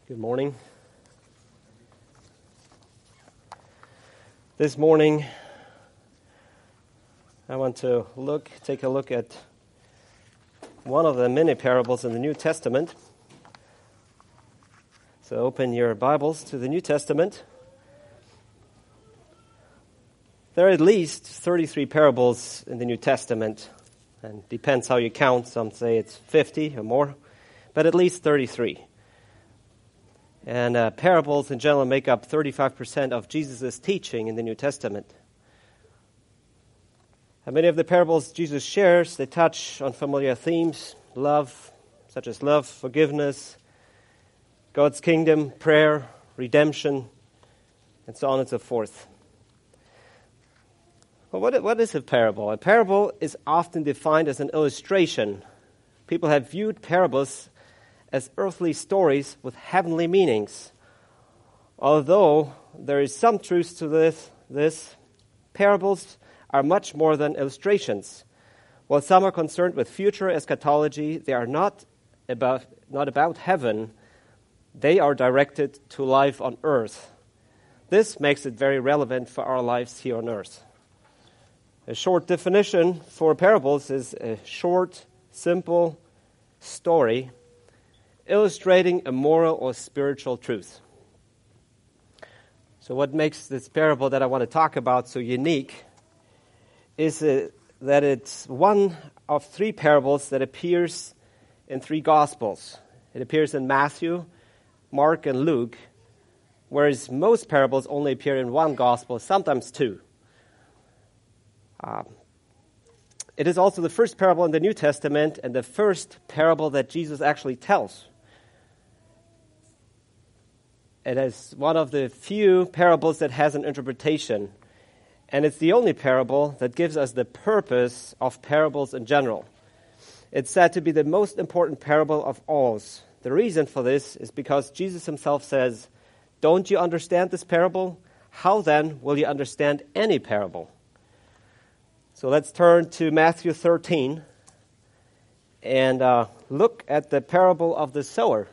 Good morning. This morning, I want to take a look at one of the many parables in the New Testament. So open your Bibles to the New Testament. There are at least 33 parables in the New Testament, and depends how you count. Some say it's 50 or more, but at least 33. And parables in general make up 35% of Jesus' teaching in the New Testament. And many of the parables Jesus shares, they touch on familiar themes, love, such as love, forgiveness, God's kingdom, prayer, redemption, and so on and so forth. Well, what is a parable? A parable is often defined as an illustration. People have viewed parables as earthly stories with heavenly meanings. Although there is some truth to this, parables are much more than illustrations. While some are concerned with future eschatology, they are not about heaven. They are directed to life on earth. This makes it very relevant for our lives here on earth. A short definition for parables is a short, simple story illustrating a moral or spiritual truth. So what makes this parable that I want to talk about so unique is that it's one of three parables that appears in three Gospels. It appears in Matthew, Mark, and Luke, whereas most parables only appear in one Gospel, sometimes two. It is also the first parable in the New Testament and the first parable that Jesus actually tells. It is one of the few parables that has an interpretation, and it's the only parable that gives us the purpose of parables in general. It's said to be the most important parable of all. The reason for this is because Jesus himself says, "Don't you understand this parable? How then will you understand any parable?" So let's turn to Matthew 13 and look at the parable of the sower.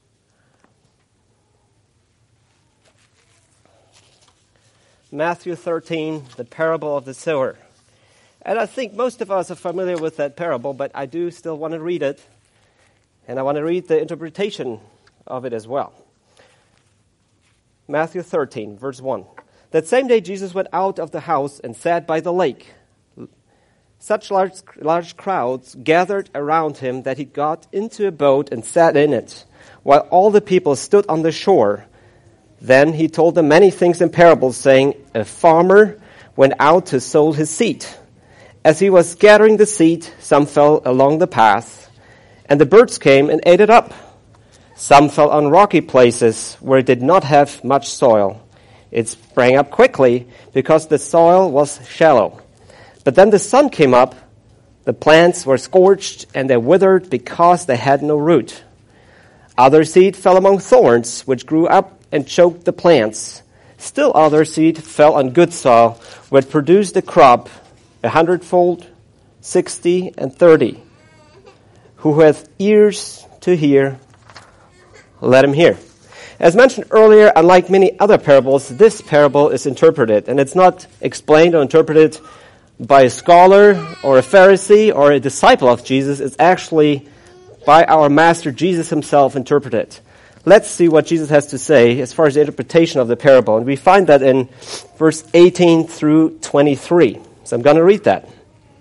Matthew 13, the parable of the sower. And I think most of us are familiar with that parable, but I do still want to read it. And I want to read the interpretation of it as well. Matthew 13, verse 1. That same day Jesus went out of the house and sat by the lake. Such large crowds gathered around him that he got into a boat and sat in it, while all the people stood on the shore. Then he told them many things in parables, saying, "A farmer went out to sow his seed. As he was scattering the seed, some fell along the path, and the birds came and ate it up. Some fell on rocky places where it did not have much soil. It sprang up quickly because the soil was shallow. But then the sun came up, the plants were scorched, and they withered because they had no root. Other seed fell among thorns, which grew up and choked the plants. Still other seed fell on good soil, which produced a crop 100-fold, 60, and 30. Who hath ears to hear, let him hear." As mentioned earlier, unlike many other parables, this parable is interpreted, and it's not explained or interpreted by a scholar or a Pharisee or a disciple of Jesus. It's actually by our Master Jesus himself interpreted. Let's see what Jesus has to say as far as the interpretation of the parable. And we find that in verse 18 through 23. So I'm going to read that.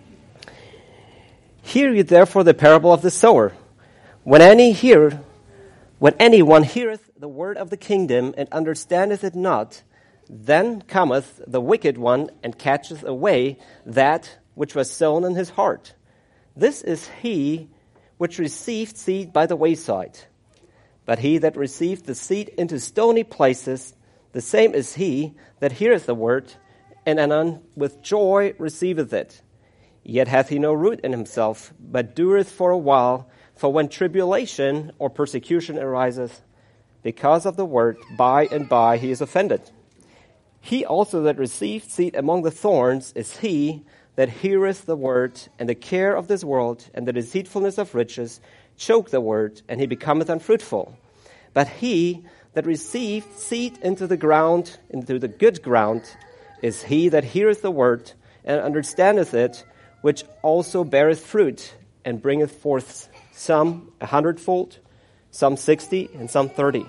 "Hear ye therefore the parable of the sower. When anyone heareth the word of the kingdom and understandeth it not, then cometh the wicked one and catcheth away that which was sown in his heart. This is he which received seed by the wayside. But he that received the seed into stony places, the same is he that heareth the word, and anon with joy receiveth it. Yet hath he no root in himself, but dureth for a while. For when tribulation or persecution ariseth because of the word, by and by he is offended. He also that received seed among the thorns is he that heareth the word, and the care of this world and the deceitfulness of riches choke the word, and he becometh unfruitful. But he that received seed into the ground, into the good ground, is he that heareth the word, and understandeth it, which also beareth fruit, and bringeth forth some 100-fold, some 60, and some 30.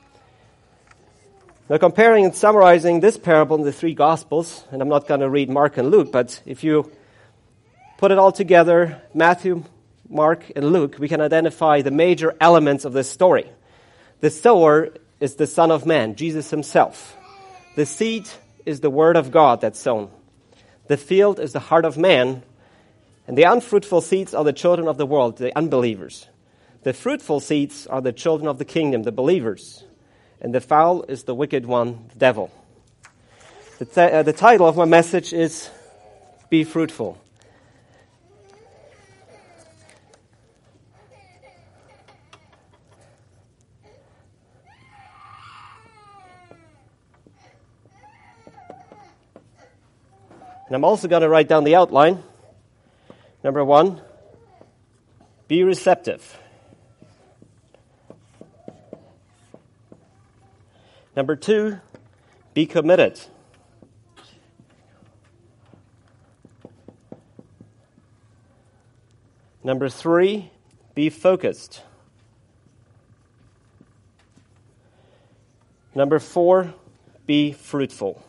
Now, comparing and summarizing this parable in the three Gospels, and I'm not going to read Mark and Luke, but if you put it all together, Matthew, Mark, and Luke, we can identify the major elements of this story. The sower is the Son of Man, Jesus himself. The seed is the Word of God that's sown. The field is the heart of man, and the unfruitful seeds are the children of the world, the unbelievers. The fruitful seeds are the children of the kingdom, the believers. And the fowl is the wicked one, the devil. The title of my message is Be Fruitful. And I'm also going to write down the outline. Number 1, be receptive. Number 2, be committed. Number 3, be focused. Number 4, be fruitful.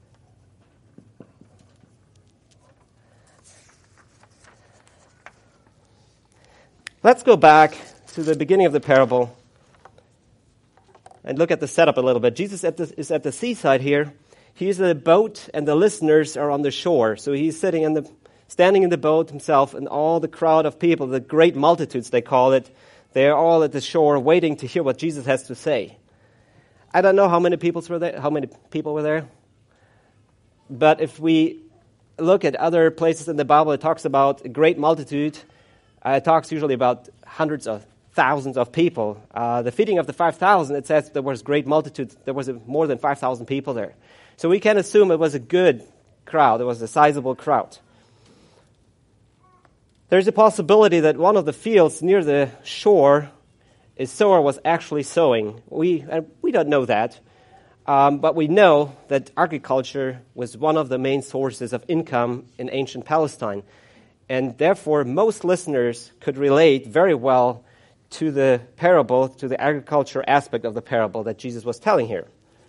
Let's go back to the beginning of the parable and look at the setup a little bit. Jesus is at the seaside here. He's in a boat, and the listeners are on the shore. So he's standing in the boat himself, and all the crowd of people, the great multitudes they call it, they're all at the shore waiting to hear what Jesus has to say. I don't know how many people were there. But if we look at other places in the Bible, it talks about a great multitude. It talks usually about hundreds of thousands of people. The feeding of the 5,000, it says there was great multitude. There was more than 5,000 people there. So we can assume it was a good crowd. It was a sizable crowd. There's a possibility that one of the fields near the shore, a sower was actually sowing. We don't know that. But we know that agriculture was one of the main sources of income in ancient Palestine. And therefore, most listeners could relate very well to the parable, to the agriculture aspect of the parable that Jesus was telling here.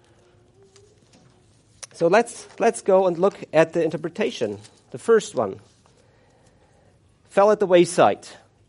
So let's go and look at the interpretation. The first one, fell at the wayside.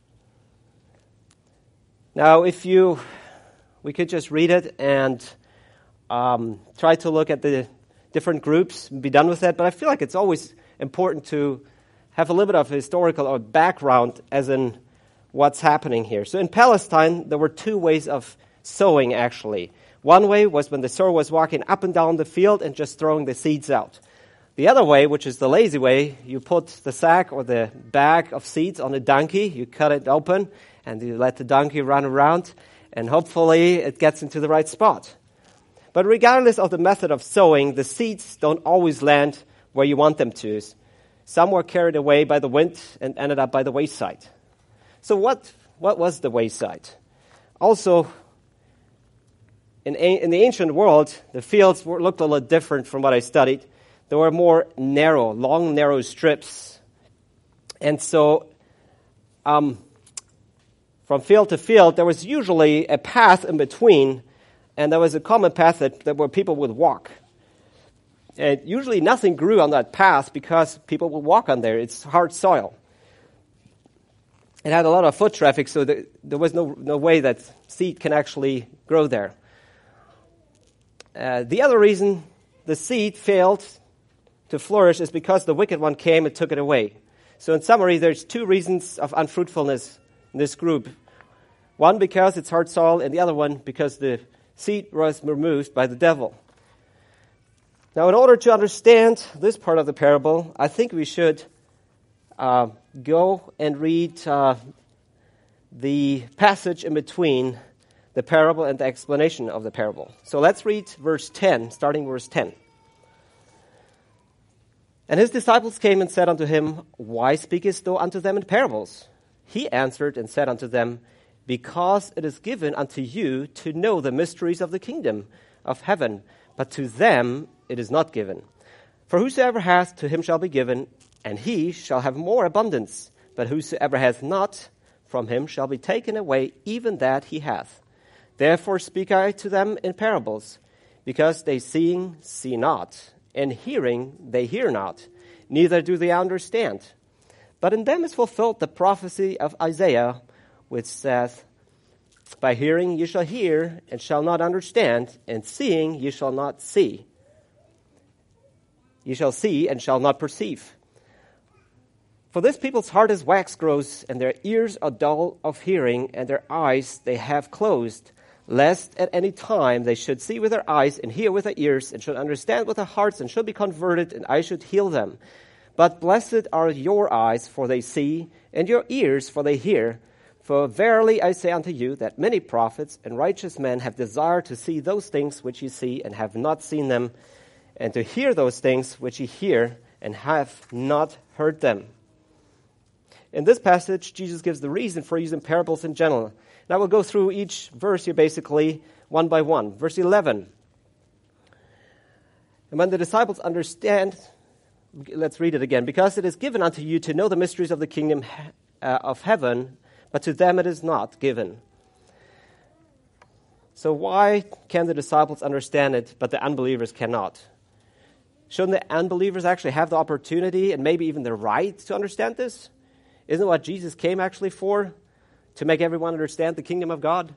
Now, we could just read it and try to look at the different groups and be done with that, but I feel like it's always important to have a little bit of historical or background as in what's happening here. So in Palestine, there were two ways of sowing, actually. One way was when the sower was walking up and down the field and just throwing the seeds out. The other way, which is the lazy way, you put the sack or the bag of seeds on a donkey, you cut it open, and you let the donkey run around, and hopefully it gets into the right spot. But regardless of the method of sowing, the seeds don't always land where you want them to. Some were carried away by the wind and ended up by the wayside. So what was the wayside? Also, in the ancient world, the fields looked a little different from what I studied. They were more narrow, long, narrow strips. And so from field to field, there was usually a path in between, and there was a common path that where people would walk. And usually nothing grew on that path because people would walk on there. It's hard soil. It had a lot of foot traffic, so there was no way that seed can actually grow there. The other reason the seed failed to flourish is because the wicked one came and took it away. So in summary, there's two reasons of unfruitfulness in this group. One because it's hard soil, and the other one because the seed was removed by the devil. Now, in order to understand this part of the parable, I think we should go and read the passage in between the parable and the explanation of the parable. So let's read verse 10, starting verse 10. And his disciples came and said unto him, Why speakest thou unto them in parables? He answered and said unto them, because it is given unto you to know the mysteries of the kingdom of heaven, but to them it is not given. For whosoever hath, to him shall be given, and he shall have more abundance. But whosoever hath not, from him shall be taken away even that he hath. Therefore speak I to them in parables, because they seeing see not, and hearing they hear not, neither do they understand. But in them is fulfilled the prophecy of Isaiah, which saith, By hearing ye shall hear, and shall not understand, and seeing ye shall not see. Ye shall see, and shall not perceive. For this people's heart is wax gross, and their ears are dull of hearing, and their eyes they have closed, lest at any time they should see with their eyes, and hear with their ears, and should understand with their hearts, and should be converted, and I should heal them. But blessed are your eyes, for they see, and your ears, for they hear. For verily I say unto you, that many prophets and righteous men have desired to see those things which ye see, and have not seen them, and to hear those things which ye hear, and have not heard them. In this passage, Jesus gives the reason for using parables in general. And I will go through each verse here basically one by one. Verse 11. And when the disciples understand, let's read it again. Because it is given unto you to know the mysteries of the kingdom of heaven, but to them it is not given. So why can the disciples understand it, but the unbelievers cannot? Shouldn't the unbelievers actually have the opportunity and maybe even the right to understand this? Isn't what Jesus came actually for? To make everyone understand the kingdom of God?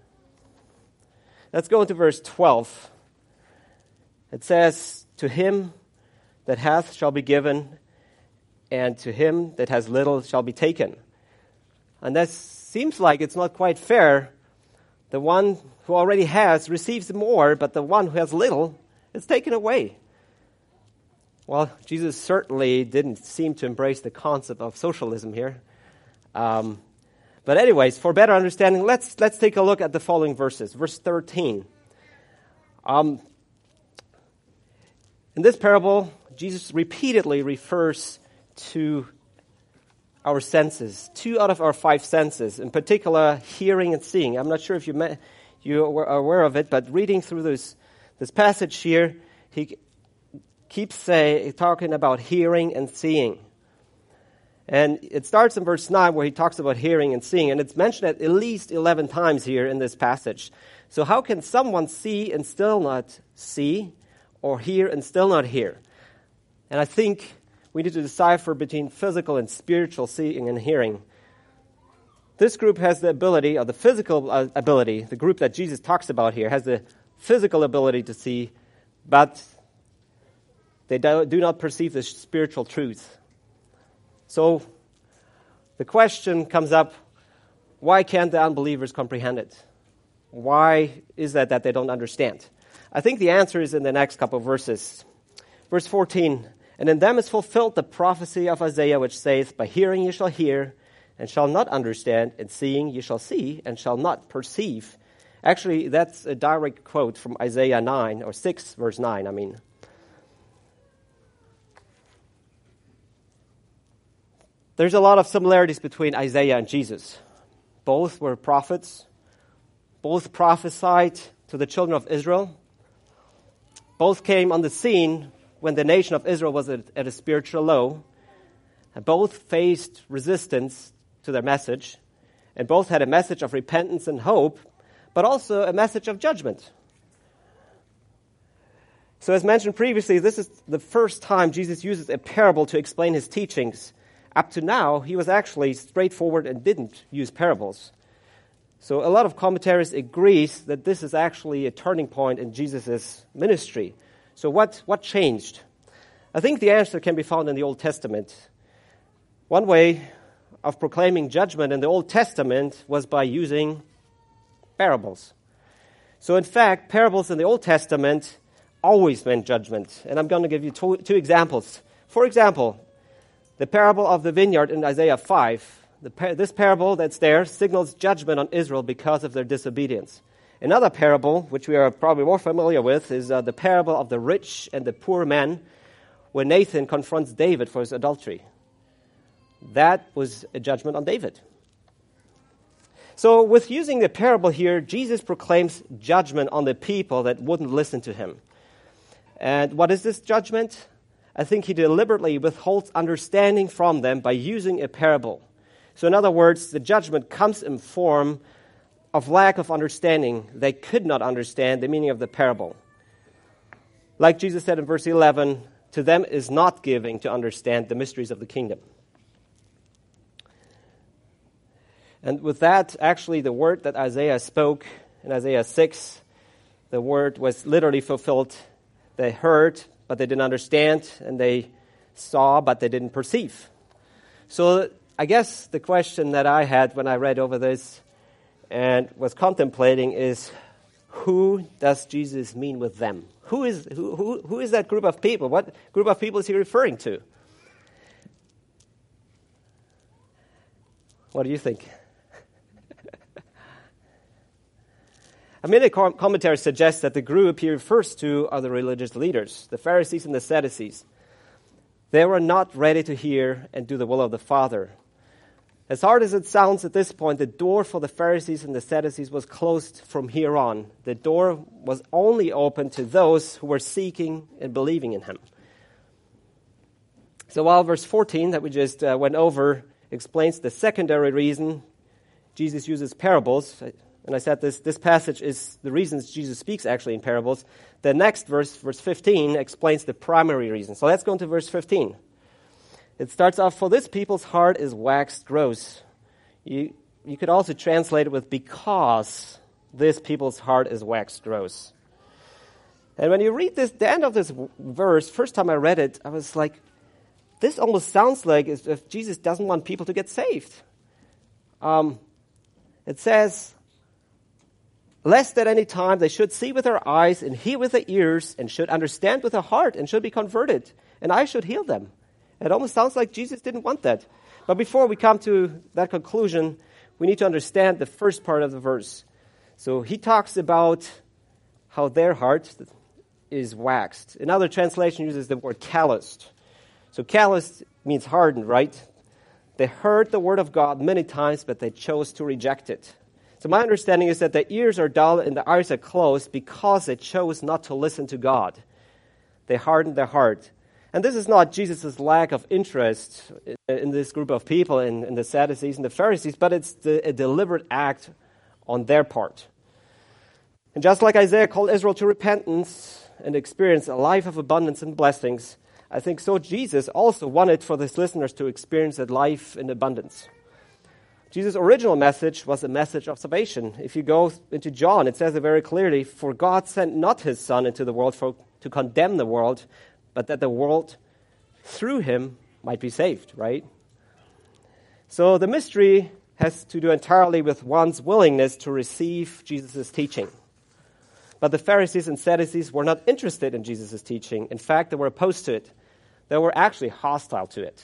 Let's go into verse 12. It says, To him that hath shall be given, and to him that has little shall be taken. And that seems like it's not quite fair. The one who already has receives more, but the one who has little is taken away. Well, Jesus certainly didn't seem to embrace the concept of socialism here. But anyways, for better understanding, let's take a look at the following verses. Verse 13. In this parable, Jesus repeatedly refers to our senses, 2 out of our 5 senses, in particular hearing and seeing. I'm not sure if you were aware of it, but reading through this passage here, he keeps talking about hearing and seeing. And it starts in verse 9 where he talks about hearing and seeing, and it's mentioned at least 11 times here in this passage. So how can someone see and still not see, or hear and still not hear? And I think we need to decipher between physical and spiritual seeing and hearing. This group has the ability, or the physical ability, the group that Jesus talks about here, has the physical ability to see, but they do not perceive the spiritual truth. So the question comes up, why can't the unbelievers comprehend it? Why is that they don't understand? I think the answer is in the next couple of verses. Verse 14, And in them is fulfilled the prophecy of Isaiah, which saith, By hearing ye shall hear, and shall not understand, and seeing ye shall see, and shall not perceive. Actually, that's a direct quote from Isaiah 9, or 6, verse 9, There's a lot of similarities between Isaiah and Jesus. Both were prophets. Both prophesied to the children of Israel. Both came on the scene when the nation of Israel was at a spiritual low. And both faced resistance to their message. And both had a message of repentance and hope, but also a message of judgment. So as mentioned previously, this is the first time Jesus uses a parable to explain his teachings. Up to now, he was actually straightforward and didn't use parables. So a lot of commentaries agree that this is actually a turning point in Jesus' ministry. So what changed? I think the answer can be found in the Old Testament. One way of proclaiming judgment in the Old Testament was by using parables. So in fact, parables in the Old Testament always meant judgment. And I'm going to give you two examples. For example, the parable of the vineyard in Isaiah 5. This parable that's there signals judgment on Israel because of their disobedience. Another parable, which we are probably more familiar with, is the parable of the rich and the poor man, when Nathan confronts David for his adultery. That was a judgment on David. So with using the parable here, Jesus proclaims judgment on the people that wouldn't listen to him. And what is this judgment? I think he deliberately withholds understanding from them by using a parable. So in other words, the judgment comes in form of lack of understanding. They could not understand the meaning of the parable. Like Jesus said in verse 11, to them is not giving to understand the mysteries of the kingdom. And with that, actually, the word that Isaiah spoke in Isaiah 6, the word was literally fulfilled. They heard, but they didn't understand, and they saw, but they didn't perceive. So I guess the question that I had when I read over this and was contemplating is, who does Jesus mean with them? Who is that group of people? What group of people is he referring to? What do you think? Many commentaries suggest that the group he refers to are the religious leaders, the Pharisees and the Sadducees. They were not ready to hear and do the will of the Father. As hard as it sounds at this point, the door for the Pharisees and the Sadducees was closed from here on. The door was only open to those who were seeking and believing in him. So while verse 14 that we just went over explains the secondary reason Jesus uses parables, and I said this passage is the reasons Jesus speaks actually in parables. The next verse 15, explains the primary reason. So let's go into verse 15. It starts off, for this people's heart is waxed gross. You could also translate it with, because this people's heart is waxed gross. And when you read the end of this verse, first time I read it, I was like, this almost sounds like as if Jesus doesn't want people to get saved. It says, lest at any time they should see with their eyes and hear with their ears and should understand with their heart and should be converted, and I should heal them. It almost sounds like Jesus didn't want that. But before we come to that conclusion, we need to understand the first part of the verse. So he talks about how their heart is waxed. Another translation uses the word calloused. So calloused means hardened, right? They heard the word of God many times, but they chose to reject it. So my understanding is that their ears are dull and their eyes are closed because they chose not to listen to God. They hardened their heart. And this is not Jesus' lack of interest in this group of people, in the Sadducees and the Pharisees, but it's a deliberate act on their part. And just like Isaiah called Israel to repentance and experience a life of abundance and blessings, I think so Jesus also wanted for his listeners to experience that life in abundance. Jesus' original message was a message of salvation. If you go into John, it says it very clearly, for God sent not his Son into the world to condemn the world, but that the world through him might be saved, right? So the mystery has to do entirely with one's willingness to receive Jesus' teaching. But the Pharisees and Sadducees were not interested in Jesus' teaching. In fact, they were opposed to it. They were actually hostile to it.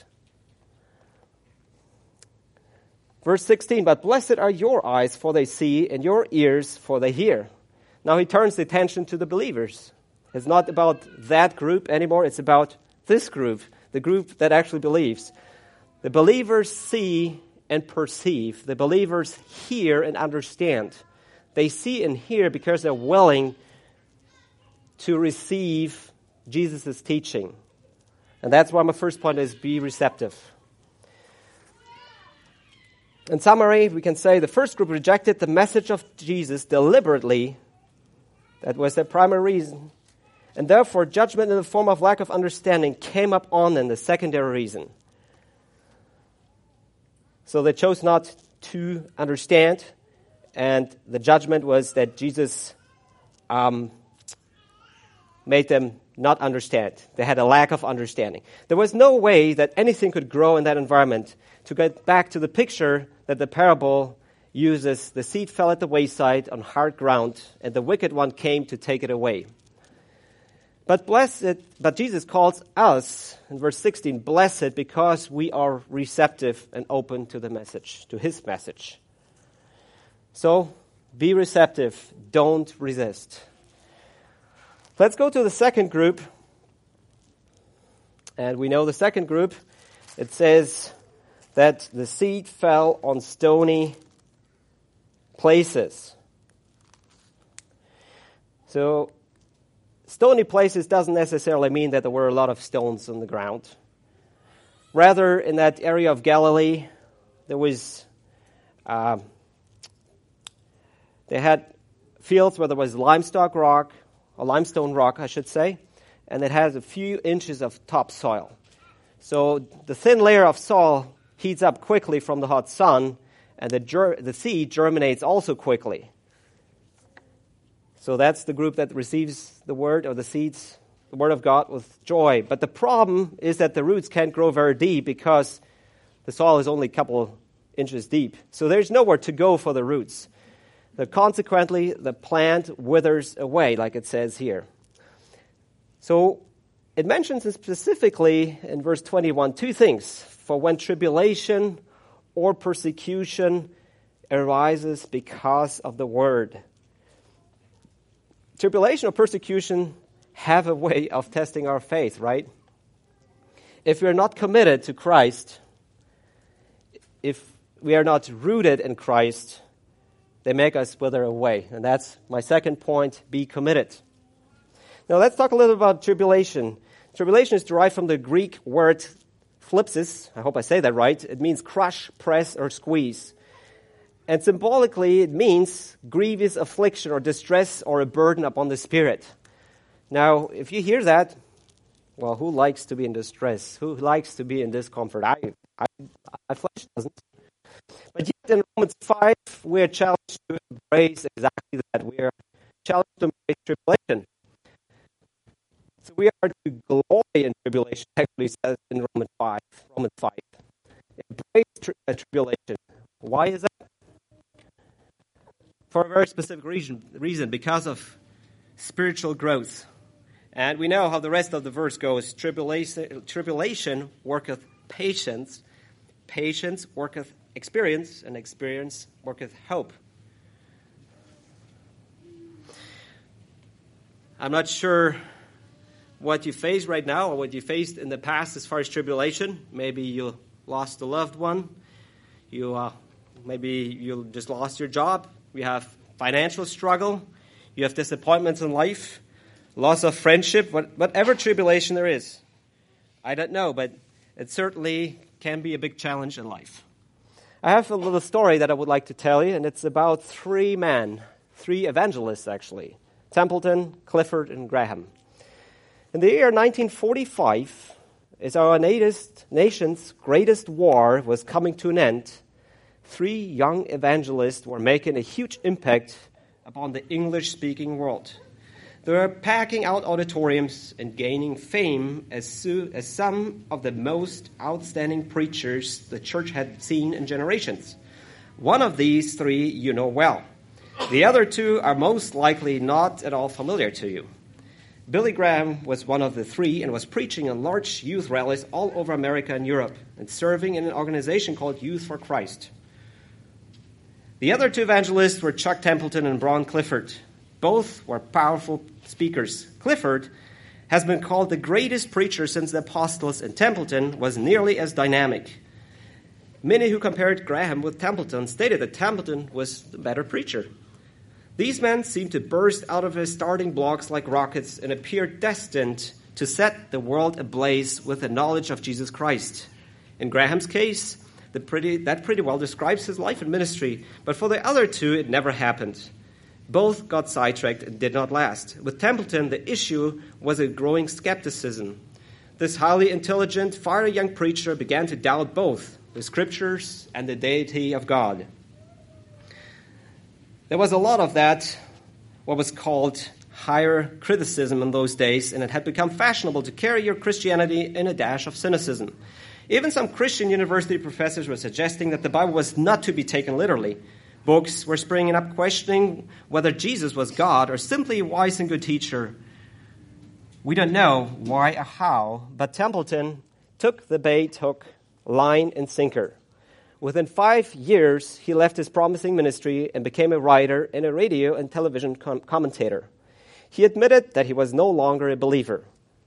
Verse 16, but blessed are your eyes, for they see, and your ears, for they hear. Now he turns the attention to the believers. It's not about that group anymore. It's about this group, the group that actually believes. The believers see and perceive. The believers hear and understand. They see and hear because they're willing to receive Jesus' teaching. And that's why my first point is be receptive. In summary, we can say the first group rejected the message of Jesus deliberately. That was their primary reason. And therefore, judgment in the form of lack of understanding came up on them, the secondary reason. So they chose not to understand, and the judgment was that Jesus made them not understand. They had a lack of understanding. There was no way that anything could grow in that environment. To get back to the picture that the parable uses, the seed fell at the wayside on hard ground, and the wicked one came to take it away. But Jesus calls us, in verse 16, blessed because we are receptive and open to the message, to his message. So, be receptive, don't resist. Let's go to the second group. And we know the second group, it says that the seed fell on stony places. So, stony places doesn't necessarily mean that there were a lot of stones on the ground. Rather, in that area of Galilee, there was, they had fields where there was limestone rock, I should say, and it has a few inches of topsoil. So the thin layer of soil heats up quickly from the hot sun, and the seed germinates also quickly. So that's the group that receives the word, or the seeds, the word of God, with joy. But the problem is that the roots can't grow very deep because the soil is only a couple inches deep. So there's nowhere to go for the roots. Consequently, the plant withers away, like it says here. So it mentions specifically in verse 21 two things. For when tribulation or persecution arises because of the word. Tribulation or persecution have a way of testing our faith, right? If we are not committed to Christ, if we are not rooted in Christ, they make us wither away. And that's my second point, be committed. Now let's talk a little about tribulation. Tribulation is derived from the Greek word thlipsis. I hope I say that right. It means crush, press, or squeeze. And symbolically, it means grievous affliction or distress or a burden upon the spirit. Now, if you hear that, well, who likes to be in distress? Who likes to be in discomfort? My flesh doesn't. But yet in Romans 5, we are challenged to embrace exactly that. We are challenged to embrace tribulation. So we are to glory in tribulation, actually says in Romans 5. Embrace tribulation. Why is that? For a very specific reason, because of spiritual growth. And we know how the rest of the verse goes. Tribulation worketh patience. Patience worketh experience. And experience worketh hope. I'm not sure what you face right now or what you faced in the past as far as tribulation. Maybe you lost a loved one. Maybe you just lost your job. You have financial struggle. You have disappointments in life. Loss of friendship. Whatever tribulation there is. I don't know, but it certainly can be a big challenge in life. I have a little story that I would like to tell you, and it's about three evangelists actually. Templeton, Clifford, and Graham. In the year 1945, as our nation's greatest war was coming to an end, three young evangelists were making a huge impact upon the English-speaking world. They were packing out auditoriums and gaining fame as some of the most outstanding preachers the church had seen in generations. One of these three you know well. The other two are most likely not at all familiar to you. Billy Graham was one of the three and was preaching in large youth rallies all over America and Europe and serving in an organization called Youth for Christ. The other two evangelists were Chuck Templeton and Braun Clifford. Both were powerful speakers. Clifford has been called the greatest preacher since the apostles, and Templeton was nearly as dynamic. Many who compared Graham with Templeton stated that Templeton was the better preacher. These men seemed to burst out of his starting blocks like rockets and appeared destined to set the world ablaze with the knowledge of Jesus Christ. In Graham's case, that pretty well describes his life and ministry, but for the other two, it never happened. Both got sidetracked and did not last. With Templeton, the issue was a growing skepticism. This highly intelligent, fiery young preacher began to doubt both the scriptures and the deity of God. There was a lot of that, what was called higher criticism in those days, and it had become fashionable to carry your Christianity in a dash of cynicism. Even some Christian university professors were suggesting that the Bible was not to be taken literally. Books were springing up questioning whether Jesus was God or simply a wise and good teacher. We don't know why or how, but Templeton took the bait hook, line, and sinker. Within 5 years, he left his promising ministry and became a writer and a radio and television commentator. He admitted that he was no longer a believer.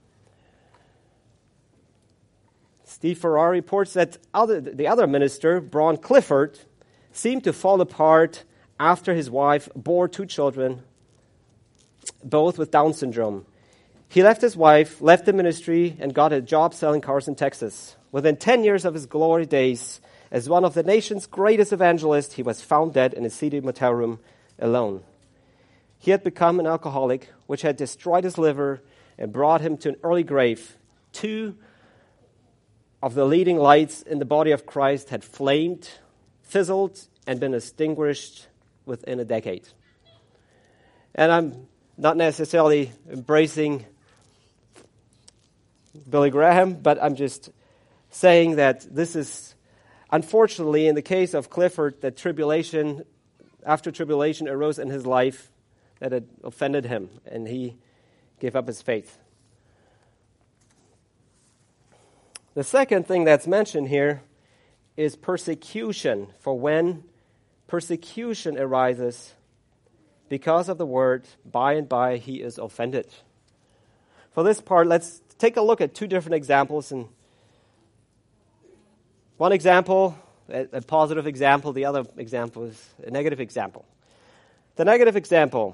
Steve Farrar reports that the other minister, Braun Clifford, seemed to fall apart after his wife bore 2 children, both with Down syndrome. He left his wife, left the ministry, and got a job selling cars in Texas. Within 10 years of his glory days, as one of the nation's greatest evangelists, he was found dead in a seedy motel room alone. He had become an alcoholic, which had destroyed his liver and brought him to an early grave. 2 of the leading lights in the body of Christ had flamed, fizzled, and been extinguished within a decade. And I'm not necessarily embracing Billy Graham, but I'm just saying that this is, unfortunately, in the case of Clifford, that tribulation, after tribulation arose in his life that had offended him, and he gave up his faith. The second thing that's mentioned here is persecution. For when persecution arises because of the word, by and by he is offended. For this part, let's take a look at 2 different examples. And one example, a positive example, the other example is a negative example. The negative example,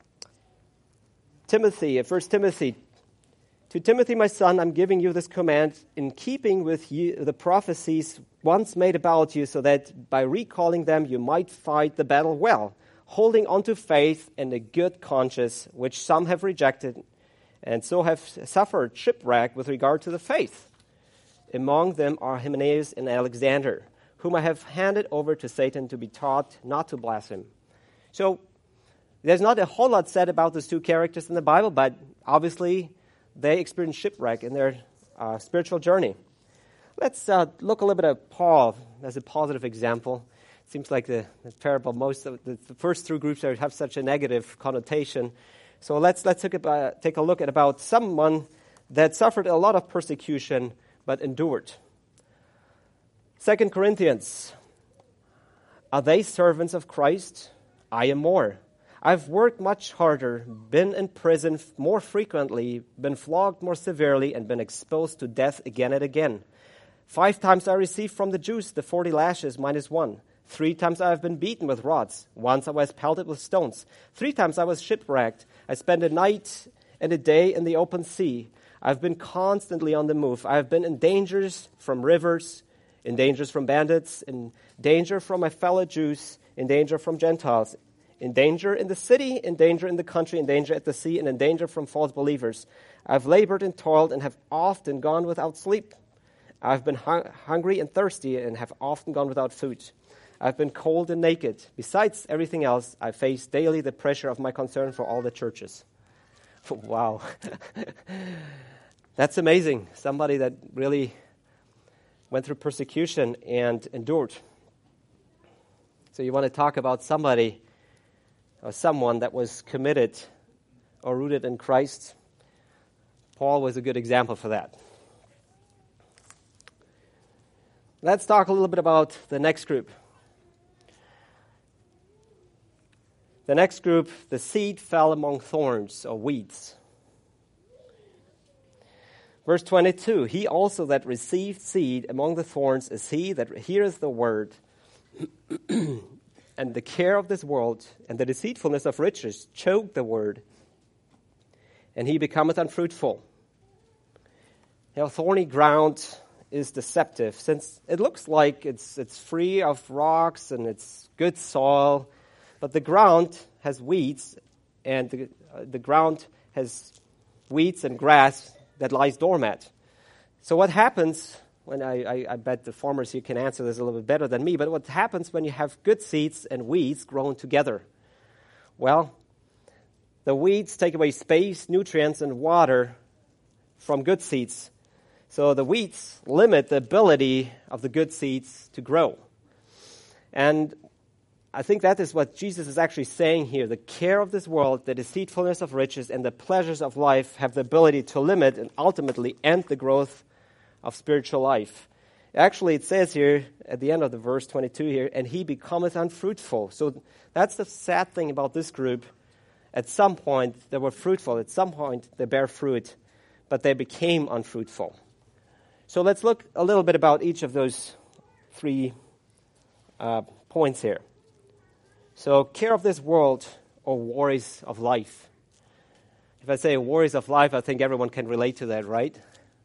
Timothy, 1 Timothy. To Timothy, my son, I'm giving you this command in keeping with the prophecies once made about you, so that by recalling them you might fight the battle well, holding on to faith and a good conscience, which some have rejected, and so have suffered shipwreck with regard to the faith. Among them are Hymenaeus and Alexander, whom I have handed over to Satan to be taught not to blaspheme. So there's not a whole lot said about these 2 characters in the Bible, but obviously they experienced shipwreck in their spiritual journey. Let's look a little bit at Paul as a positive example. It seems like the parable, most of the first 3 groups have such a negative connotation. So let's take a look at about someone that suffered a lot of persecution but endured. 2 Corinthians. Are they servants of Christ? I am more. I've worked much harder, been in prison more frequently, been flogged more severely, and been exposed to death again and again. 5 times I received from the Jews the 40 lashes minus 1. 3 times I have been beaten with rods. Once I was pelted with stones. 3 times I was shipwrecked. I spent a night and a day in the open sea. I've been constantly on the move. I have been in dangers from rivers, in dangers from bandits, in danger from my fellow Jews, in danger from Gentiles, in danger in the city, in danger in the country, in danger at the sea, and in danger from false believers. I've labored and toiled and have often gone without sleep. I've been hungry and thirsty and have often gone without food. I've been cold and naked. Besides everything else, I face daily the pressure of my concern for all the churches. Wow. That's amazing. Somebody that really went through persecution and endured. So you want to talk about somebody or someone that was committed or rooted in Christ. Paul was a good example for that. Let's talk a little bit about the next group. The next group, the seed fell among thorns or weeds. Verse 22, he also that received seed among the thorns is he that heareth the word, and the care of this world and the deceitfulness of riches choke the word, and he becometh unfruitful. Thorny ground is deceptive, since it looks like it's free of rocks and it's good soil, but the ground has weeds, and the ground has weeds and grass that lies doormat. So what happens when I bet the farmers here can answer this a little bit better than me, but what happens when you have good seeds and weeds growing together? Well, the weeds take away space, nutrients, and water from good seeds. So the weeds limit the ability of the good seeds to grow. And I think that is what Jesus is actually saying here. The care of this world, the deceitfulness of riches, and the pleasures of life have the ability to limit and ultimately end the growth of spiritual life. Actually, it says here at the end of the verse 22 here, and he becometh unfruitful. So that's the sad thing about this group. At some point, they were fruitful. At some point, they bear fruit, but they became unfruitful. So let's look a little bit about each of those 3 points here. So, care of this world or worries of life. If I say worries of life, I think everyone can relate to that, right?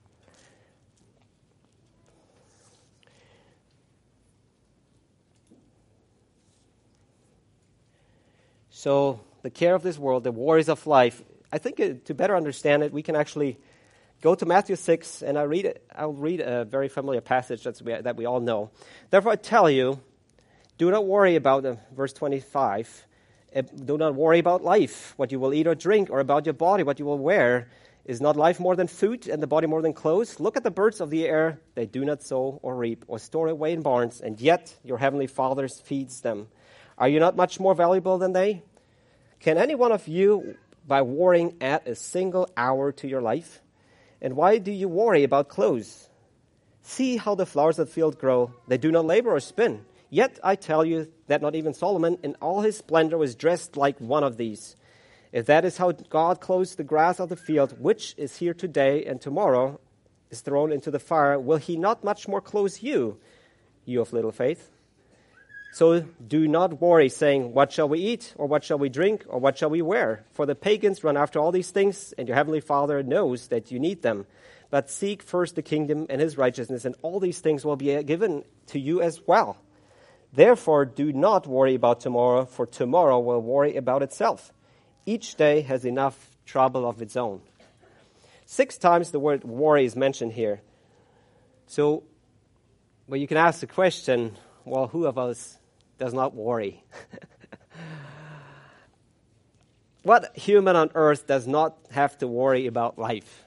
So, the care of this world, the worries of life, I think to better understand it, we can actually go to Matthew 6, and I'll read a very familiar passage that we all know. Therefore I tell you, do not worry about, verse 25, do not worry about life, what you will eat or drink, or about your body, what you will wear. Is not life more than food, and the body more than clothes? Look at the birds of the air. They do not sow or reap or store away in barns, and yet your heavenly Father feeds them. Are you not much more valuable than they? Can any one of you, by worrying, add a single hour to your life? And why do you worry about clothes? See how the flowers of the field grow. They do not labor or spin. Yet I tell you that not even Solomon in all his splendor was dressed like one of these. If that is how God clothes the grass of the field, which is here today and tomorrow is thrown into the fire, will he not much more clothe you, you of little faith? So do not worry, saying, what shall we eat, or what shall we drink, or what shall we wear? For the pagans run after all these things, and your heavenly Father knows that you need them. But seek first the kingdom and his righteousness, and all these things will be given to you as well. Therefore do not worry about tomorrow, for tomorrow will worry about itself. Each day has enough trouble of its own. 6 times the word worry is mentioned here. So, well, you can ask the question, well, who of us does not worry? What human on earth does not have to worry about life?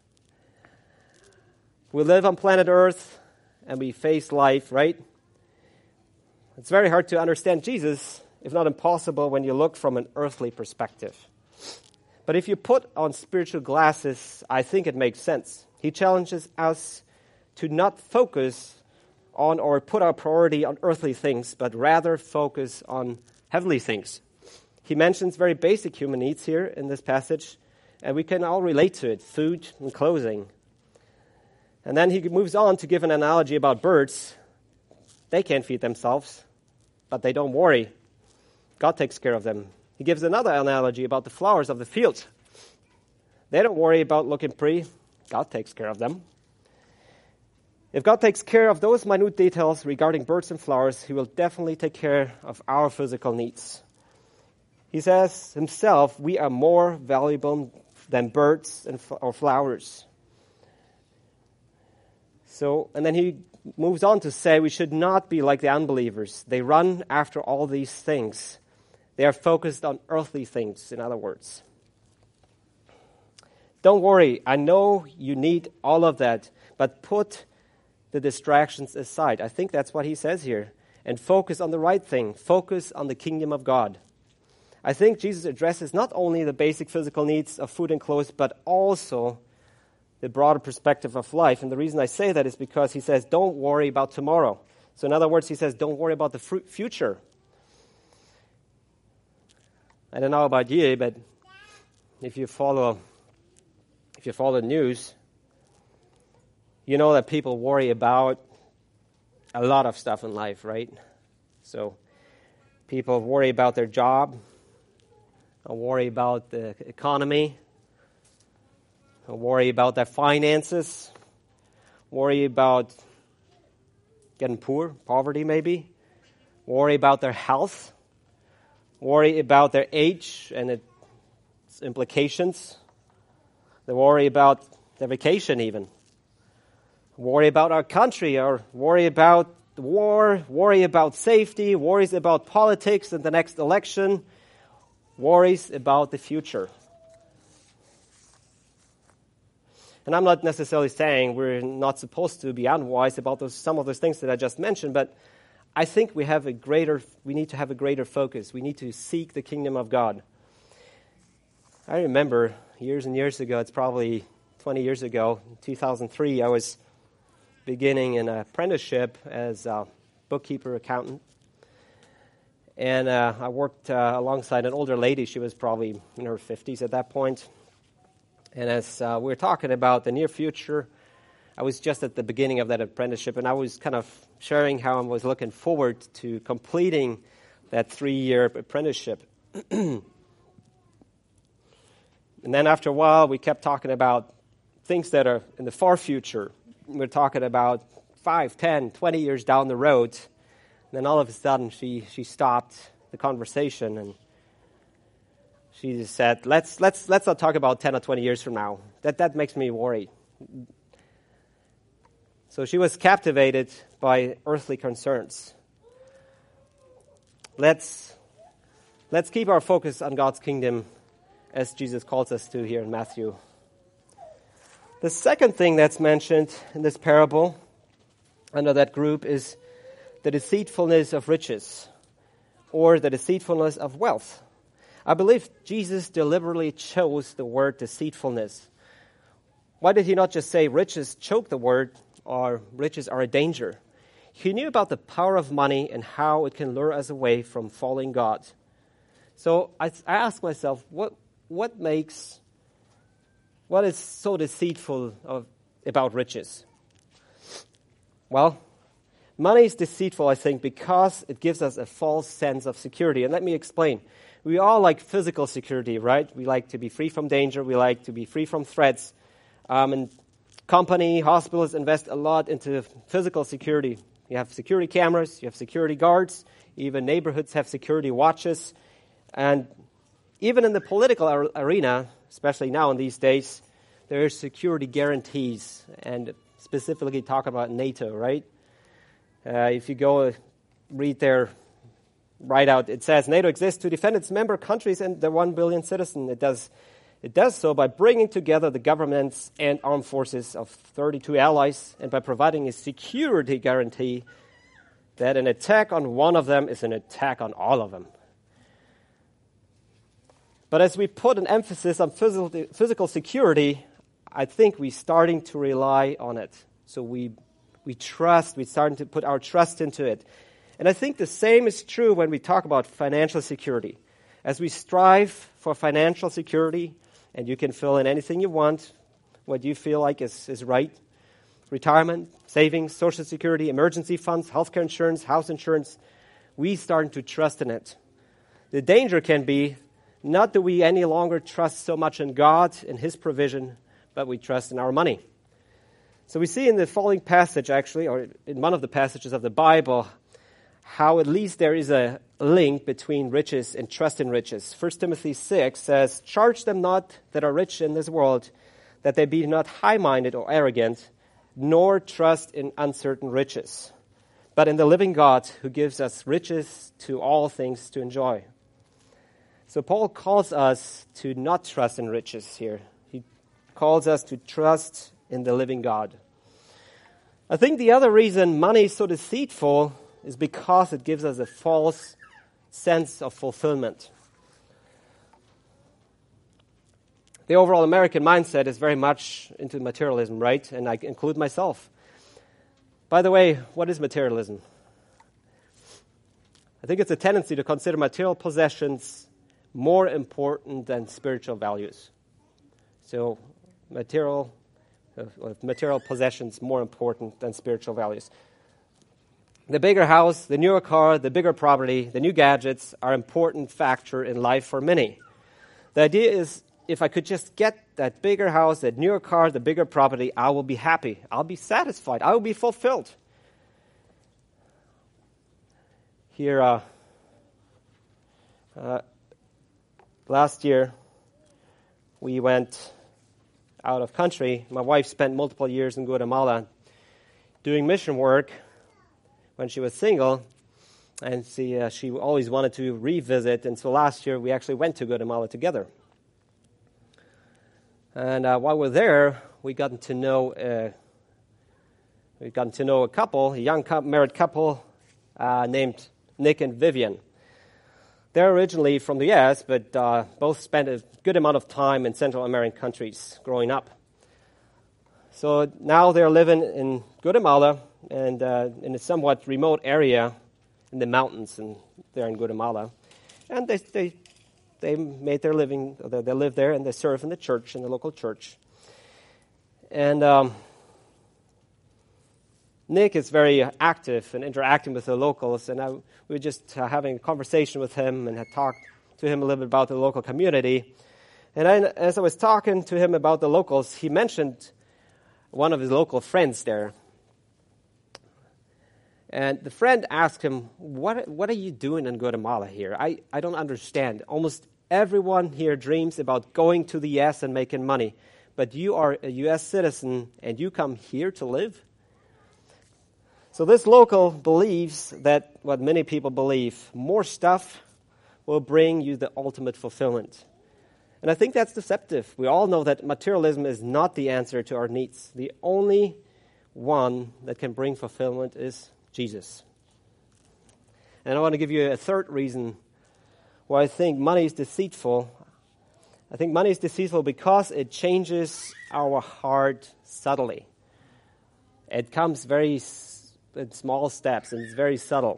We live on planet Earth and we face life, right? It's very hard to understand Jesus, if not impossible, when you look from an earthly perspective. But if you put on spiritual glasses, I think it makes sense. He challenges us to not focus on or put our priority on earthly things, but rather focus on heavenly things. He mentions very basic human needs here in this passage, and we can all relate to it, food and clothing. And then he moves on to give an analogy about birds. They can't feed themselves, but they don't worry. God takes care of them. He gives another analogy about the flowers of the field. They don't worry about looking pretty. God takes care of them. If God takes care of those minute details regarding birds and flowers, he will definitely take care of our physical needs. He says himself, we are more valuable than birds or flowers. So, and then he moves on to say we should not be like the unbelievers. They run after all these things. They are focused on earthly things, in other words. Don't worry, I know you need all of that, but put the distractions aside. I think that's what he says here. And focus on the right thing. Focus on the kingdom of God. I think Jesus addresses not only the basic physical needs of food and clothes, but also the broader perspective of life. And the reason I say that is because he says, don't worry about tomorrow. So in other words, he says, don't worry about the future. I don't know about you, but if you follow the news, you know that people worry about a lot of stuff in life, right? So people worry about their job, worry about the economy, worry about their finances, worry about getting poverty maybe, worry about their health, worry about their age and its implications. They worry about their vacation even. Worry about our country, or worry about the war, worry about safety, worries about politics and the next election, worries about the future. And I'm not necessarily saying we're not supposed to be unwise about some of those things that I just mentioned, but I think we need to have a greater focus. We need to seek the kingdom of God. I remember years and years ago, it's probably 20 years ago, in 2003, I was beginning an apprenticeship as a bookkeeper accountant. And I worked alongside an older lady. She was probably in her 50s at that point. And as we were talking about the near future, I was just at the beginning of that apprenticeship, and I was kind of sharing how I was looking forward to completing that 3-year apprenticeship. And then after a while, we kept talking about things that are in the far future. We're talking about 5, 10, 20 years down the road. And then all of a sudden, she stopped the conversation and she just said, let's not talk about 10 or 20 years from now. That makes me worry. So she was captivated by earthly concerns. Let's keep our focus on God's kingdom as Jesus calls us to here in Matthew. The second thing that's mentioned in this parable under that group is the deceitfulness of riches or the deceitfulness of wealth. I believe Jesus deliberately chose the word deceitfulness. Why did he not just say riches choke the word or riches are a danger? He knew about the power of money and how it can lure us away from following God. So I ask myself, what is so deceitful about riches? Well, money is deceitful, I think, because it gives us a false sense of security. And let me explain. We all like physical security, right? We like to be free from danger. We like to be free from threats. And hospitals invest a lot into physical security. You have security cameras, you have security guards, even neighborhoods have security watches. And even in the political arena, especially now in these days, there are security guarantees, and specifically talk about NATO, right? If you go read their write-out, it says, NATO exists to defend its member countries and the 1 billion citizens. It does so by bringing together the governments and armed forces of 32 allies and by providing a security guarantee that an attack on one of them is an attack on all of them. But as we put an emphasis on physical security, I think we're starting to rely on it. So we're starting to put our trust into it. And I think the same is true when we talk about financial security. As we strive for financial security, and you can fill in anything you want, what you feel like is right, retirement, savings, social security, emergency funds, healthcare insurance, house insurance, we start to trust in it. The danger can be not that we any longer trust so much in God and His provision, but we trust in our money. So we see in the following passage, actually, or in one of the passages of the Bible, how at least there is a link between riches and trust in riches. 1 Timothy 6 says, "Charge them not that are rich in this world, that they be not high-minded or arrogant, nor trust in uncertain riches, but in the living God who gives us riches to all things to enjoy." So Paul calls us to not trust in riches here. He calls us to trust in the living God. I think the other reason money is so deceitful is because it gives us a false sense of fulfillment. The overall American mindset is very much into materialism, right? And I include myself. By the way, what is materialism? I think it's a tendency to consider material possessions more important than spiritual values. So material possessions more important than spiritual values. The bigger house, the newer car, the bigger property, the new gadgets are an important factor in life for many. The idea is, if I could just get that bigger house, that newer car, the bigger property, I will be happy. I'll be satisfied. I will be fulfilled. Here, last year, we went out of country. My wife spent multiple years in Guatemala doing mission work when she was single, and she always wanted to revisit. And so last year, we actually went to Guatemala together. And while we're there, we got to know a couple, a young married couple named Nick and Vivian. They're originally from the U.S., but both spent a good amount of time in Central American countries growing up. So now they're living in Guatemala and in a somewhat remote area in the mountains, and they're in Guatemala. And they made their living, they live there, and they serve in the church, in the local church. And Nick is very active and interacting with the locals, and we were just having a conversation with him and had talked to him a little bit about the local community. And as I was talking to him about the locals, he mentioned one of his local friends there. And the friend asked him, what are you doing in Guatemala here? I don't understand. Almost everyone here dreams about going to the U.S. and making money. But you are a U.S. citizen and you come here to live? So this local believes that what many people believe, more stuff will bring you the ultimate fulfillment. And I think that's deceptive. We all know that materialism is not the answer to our needs. The only one that can bring fulfillment is Jesus. And I want to give you a third reason why I think money is deceitful. I think money is deceitful because it changes our heart subtly. It comes in small steps, and it's very subtle.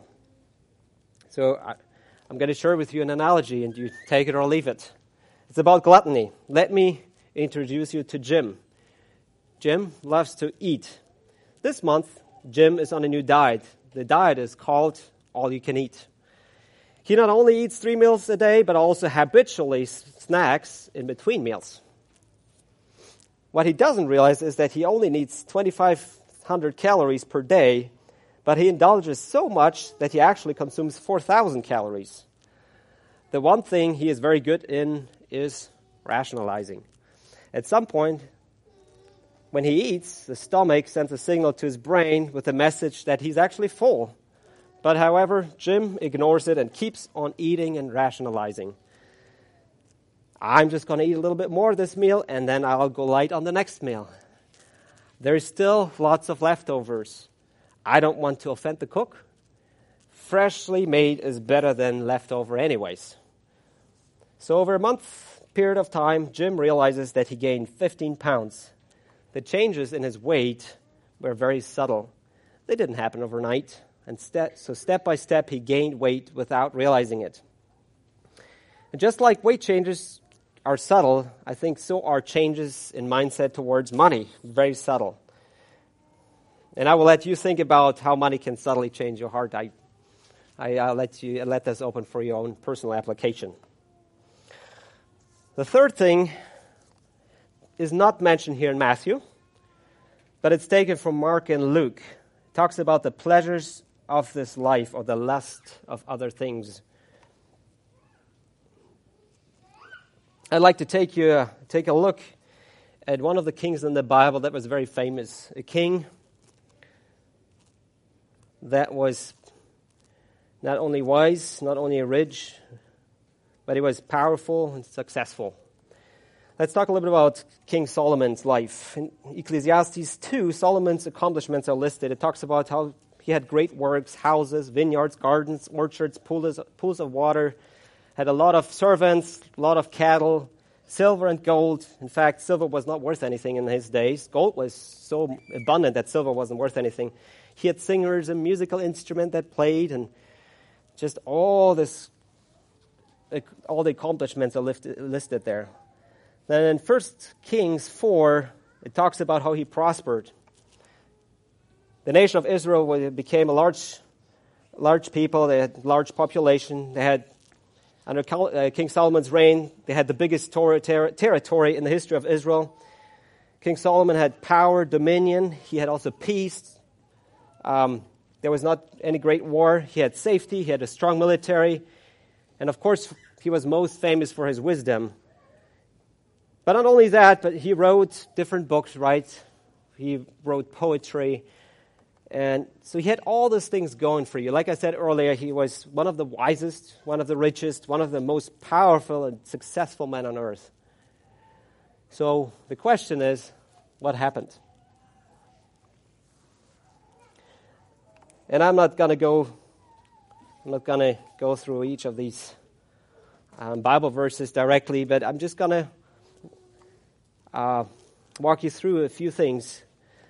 So I'm going to share with you an analogy, and you take it or leave it. It's about gluttony. Let me introduce you to Jim. Jim loves to eat. This month, Jim is on a new diet. The diet is called All You Can Eat. He not only eats 3 meals a day, but also habitually snacks in between meals. What he doesn't realize is that he only needs 2,500 calories per day, but he indulges so much that he actually consumes 4,000 calories. The one thing he is very good in is rationalizing. At some point, when he eats, the stomach sends a signal to his brain with a message that he's actually full. But however, Jim ignores it and keeps on eating and rationalizing. I'm just going to eat a little bit more this meal, and then I'll go light on the next meal. There's still lots of leftovers. I don't want to offend the cook. Freshly made is better than leftover anyways. So over a month period of time, Jim realizes that he gained 15 pounds. The changes in his weight were very subtle. They didn't happen overnight. And so step by step, he gained weight without realizing it. And just like weight changes are subtle, I think so are changes in mindset towards money. Very subtle. And I will let you think about how money can subtly change your heart. I'll let this open for your own personal application. The third thing is not mentioned here in Matthew, but it's taken from Mark and Luke. It talks about the pleasures of this life or the lust of other things. I'd like to take a look at one of the kings in the Bible that was very famous. A king that was not only wise, not only rich, but he was powerful and successful. Let's talk a little bit about King Solomon's life. In Ecclesiastes 2, Solomon's accomplishments are listed. It talks about how he had great works, houses, vineyards, gardens, orchards, pools of water, had a lot of servants, a lot of cattle, silver and gold. In fact, silver was not worth anything in his days. Gold was so abundant that silver wasn't worth anything. He had singers and musical instrument that played, and just all the accomplishments are listed there. Then in 1 Kings 4, it talks about how he prospered. The nation of Israel became a large people. They had large population. They had, under King Solomon's reign, they had the biggest territory in the history of Israel. King Solomon had power, dominion. He had also peace. There was not any great war. He had safety. He had a strong military. And of course, he was most famous for his wisdom. But not only that, but he wrote different books, right? He wrote poetry. And so he had all those things going for you. Like I said earlier, he was one of the wisest, one of the richest, one of the most powerful and successful men on earth. So the question is, what happened? And I'm not going to go through each of these Bible verses directly, but I'm just going to walk you through a few things.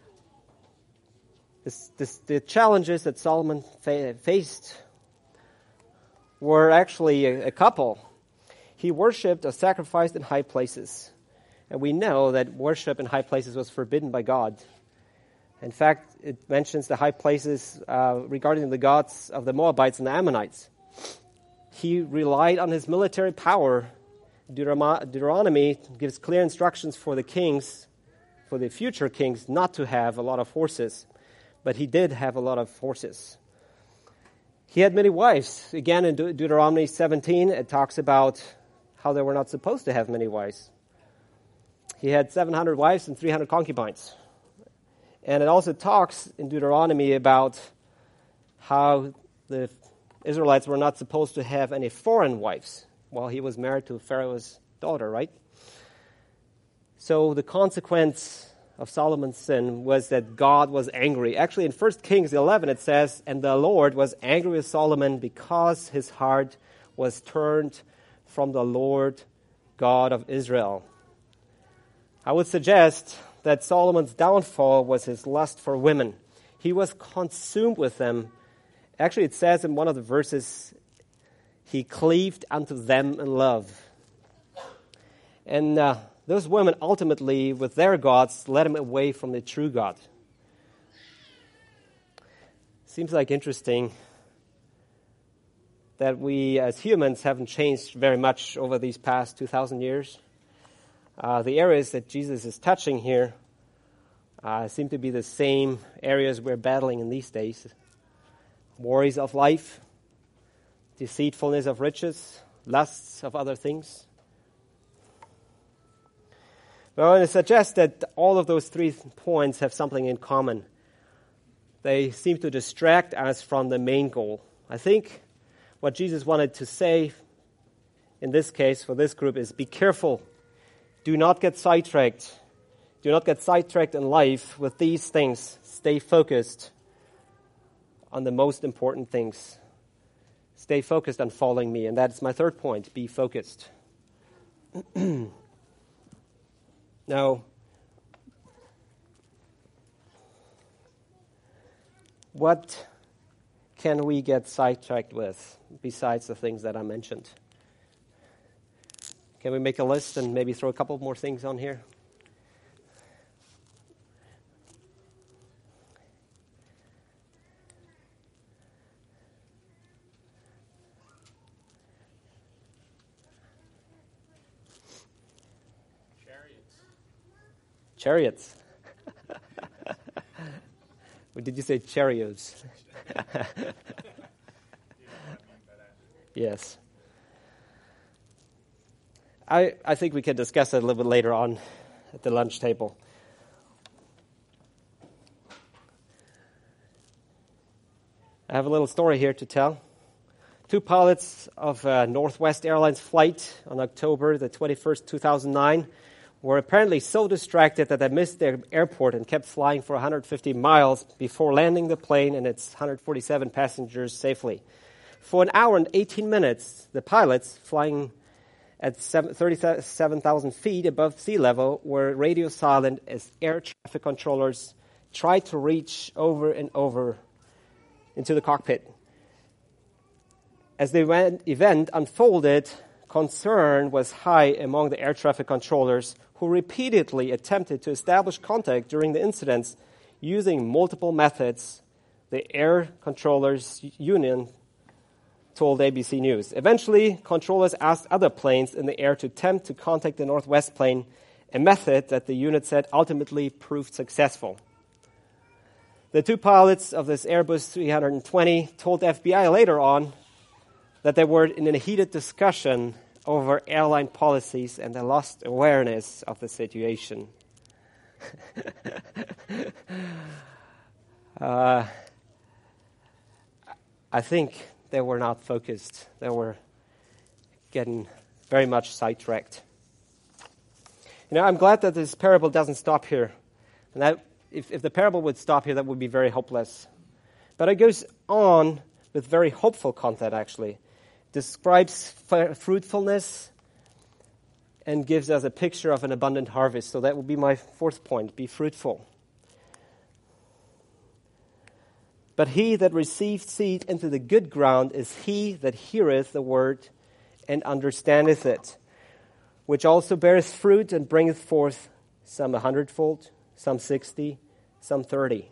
The challenges that Solomon faced were actually a couple. He worshipped or sacrificed in high places. And we know that worship in high places was forbidden by God. In fact, it mentions the high places regarding the gods of the Moabites and the Ammonites. He relied on his military power. Deuteronomy gives clear instructions for the kings, for the future kings, not to have a lot of horses. But he did have a lot of horses. He had many wives. Again, in Deuteronomy 17, it talks about how they were not supposed to have many wives. He had 700 wives and 300 concubines. And it also talks in Deuteronomy about how the Israelites were not supposed to have any foreign wives while he was married to Pharaoh's daughter, right? So the consequence of Solomon's sin was that God was angry. Actually, in 1 Kings 11, it says, "And the Lord was angry with Solomon because his heart was turned from the Lord God of Israel." I would suggest that Solomon's downfall was his lust for women. He was consumed with them. Actually, it says in one of the verses, he cleaved unto them in love. And those women ultimately, with their gods, led him away from the true God. Seems like interesting that we as humans haven't changed very much over these past 2,000 years. The areas that Jesus is touching here seem to be the same areas we're battling in these days. Worries of life, deceitfulness of riches, lusts of other things. But I want to suggest that all of those 3 points have something in common. They seem to distract us from the main goal. I think what Jesus wanted to say in this case for this group is be careful. Do not get sidetracked. Do not get sidetracked in life with these things. Stay focused on the most important things. Stay focused on following me. And that's my 3rd point. Be focused. Now, what can we get sidetracked with besides the things that I mentioned? Can we make a list and maybe throw a couple more things on here? Chariots. Or did you say chariots? Yes. I think we can discuss that a little bit later on at the lunch table. I have a little story here to tell. 2 pilots of Northwest Airlines flight on October the 21st, 2009 were apparently so distracted that they missed their airport and kept flying for 150 miles before landing the plane and its 147 passengers safely. For an hour and 18 minutes, the pilots, flying at 37,000 feet above sea level, were radio silent as air traffic controllers tried to reach over and over into the cockpit. As the event unfolded, concern was high among the air traffic controllers, who repeatedly attempted to establish contact during the incidents using multiple methods, the Air Controllers Union told ABC News. Eventually, controllers asked other planes in the air to attempt to contact the Northwest plane, a method that the unit said ultimately proved successful. The 2 pilots of this Airbus 320 told FBI later on that they were in a heated discussion over airline policies and they lost awareness of the situation. I think they were not focused. They were getting very much sidetracked. I'm glad that this parable doesn't stop here. And that if the parable would stop here, that would be very hopeless. But it goes on with very hopeful content, actually. Describes fruitfulness and gives us a picture of an abundant harvest. So that would be my 4th point, be fruitful. But he that received seed into the good ground is he that heareth the word and understandeth it, which also beareth fruit and bringeth forth some 100-fold, some 60, some 30.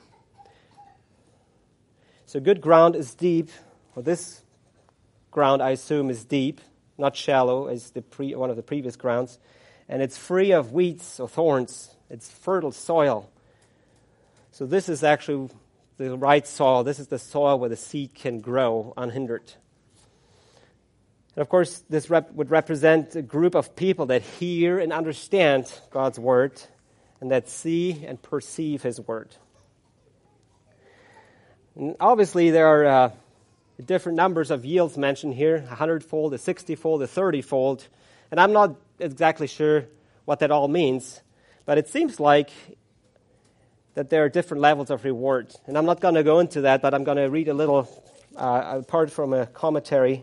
So good ground is deep. Well, this ground, I assume, is deep, not shallow as one of the previous grounds. And it's free of weeds or thorns. It's fertile soil. So this is actually the right soil. This is the soil where the seed can grow unhindered. And of course, this would represent a group of people that hear and understand God's word and that see and perceive his word. And obviously, there are different numbers of yields mentioned here, 100-fold, a 60-fold, a 30-fold. And I'm not exactly sure what that all means, but it seems like that there are different levels of reward. And I'm not going to go into that, but I'm going to read a little part from a commentary.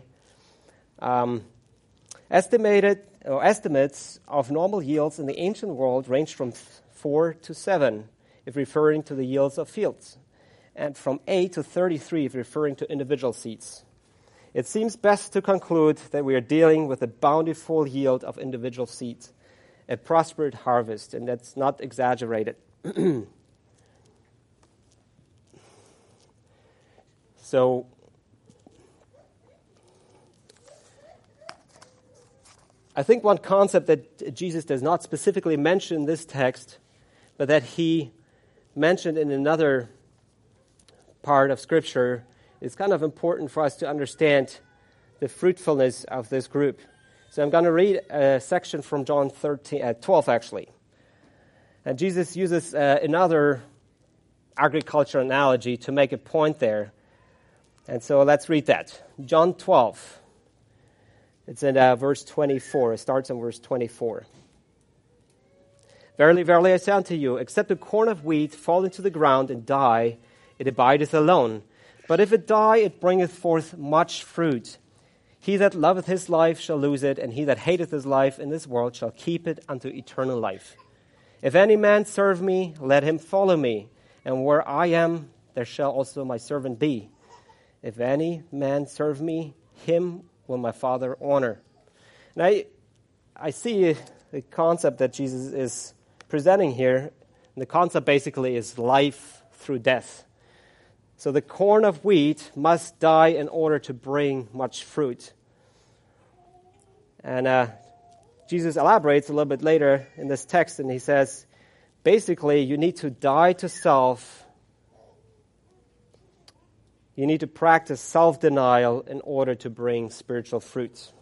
Estimates of normal yields in the ancient world ranged from 4 to 7, if referring to the yields of fields, and from 8 to 33 if referring to individual seeds. It seems best to conclude that we are dealing with a bountiful yield of individual seeds, a prosperous harvest, and that's not exaggerated. So, I think one concept that Jesus does not specifically mention in this text, but that he mentioned in another part of Scripture, is kind of important for us to understand the fruitfulness of this group. So I'm going to read a section from John 12, actually. And Jesus uses another agriculture analogy to make a point there. And so let's read that. John 12. It's in verse 24. It starts in verse 24. Verily, verily, I say unto you, except a corn of wheat fall into the ground and die, it abideth alone. But if it die, it bringeth forth much fruit. He that loveth his life shall lose it, and he that hateth his life in this world shall keep it unto eternal life. If any man serve me, let him follow me, and where I am, there shall also my servant be. If any man serve me, him will my Father honor. And I see the concept that Jesus is presenting here. And the concept basically is life through death. So the corn of wheat must die in order to bring much fruit. And Jesus elaborates a little bit later in this text, and he says, basically, you need to die to self. You need to practice self-denial in order to bring spiritual fruit.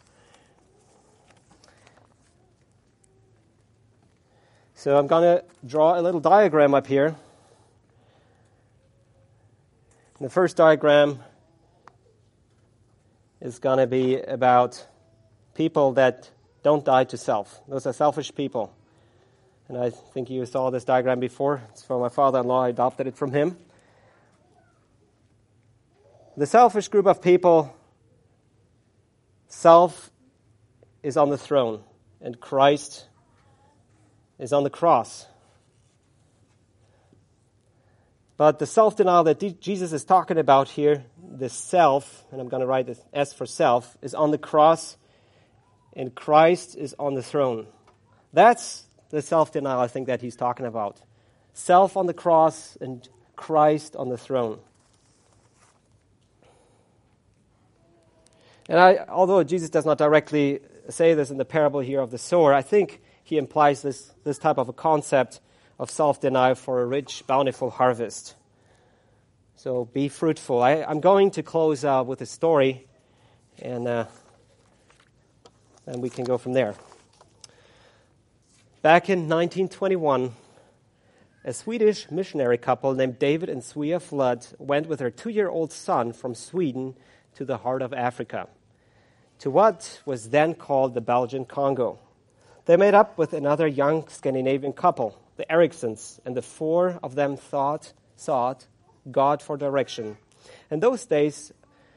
So I'm going to draw a little diagram up here. The first diagram is going to be about people that don't die to self. Those are selfish people. And I think you saw this diagram before. It's from my father-in-law. I adopted it from him. The selfish group of people, self is on the throne, and Christ is on the cross. But the self-denial that Jesus is talking about here, the self, and I'm going to write this S for self, is on the cross, and Christ is on the throne. That's the self-denial I think that he's talking about. Self on the cross and Christ on the throne. And although Jesus does not directly say this in the parable here of the sower, I think he implies this type of a concept of self-denial for a rich, bountiful harvest. So be fruitful. I'm going to close with a story, and we can go from there. Back in 1921, a Swedish missionary couple named David and Svea Flood went with their 2-year-old son from Sweden to the heart of Africa, to what was then called the Belgian Congo. They made up with another young Scandinavian couple, the Ericsons, and the 4 of them sought God for direction. In those days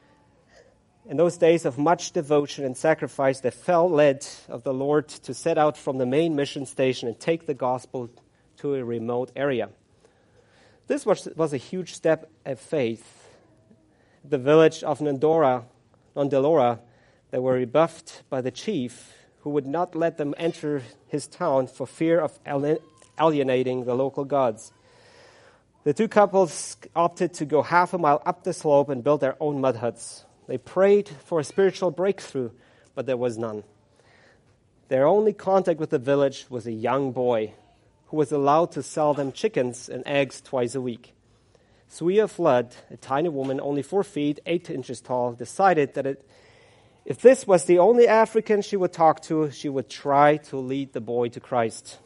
of much devotion and sacrifice, they felt led of the Lord to set out from the main mission station and take the gospel to a remote area. This was a huge step of faith. The village of Nondalora, they were rebuffed by the chief, who would not let them enter his town for fear of alienating the local gods. The two couples opted to go half a mile up the slope and build their own mud huts. They prayed for a spiritual breakthrough, but there was none. Their only contact with the village was a young boy who was allowed to sell them chickens and eggs twice a week. Swea Flood, a tiny woman only 4 feet, 8 inches tall, decided that if this was the only African she would talk to, she would try to lead the boy to Christ.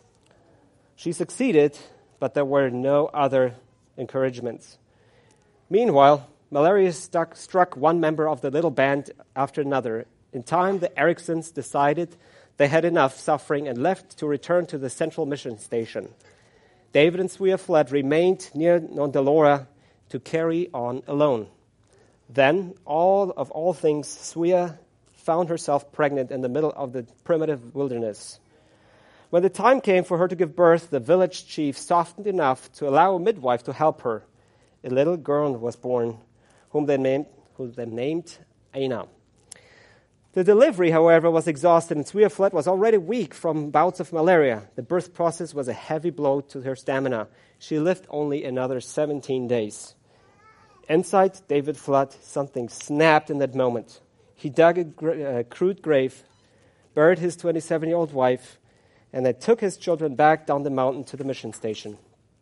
She succeeded, but there were no other encouragements. Meanwhile, malaria struck one member of the little band after another. In time, the Ericksons decided they had enough suffering and left to return to the central mission station. David and Swea Flood remained near Nondalora to carry on alone. Then, of all things, Swea found herself pregnant in the middle of the primitive wilderness. When the time came for her to give birth, the village chief softened enough to allow a midwife to help her. A little girl was born, whom they named Aina. The delivery, however, was exhausted, and Swea Flood was already weak from bouts of malaria. The birth process was a heavy blow to her stamina. She lived only another 17 days. Inside David Flood, something snapped in that moment. He dug a crude grave, buried his 27-year-old wife, and then took his children back down the mountain to the mission station.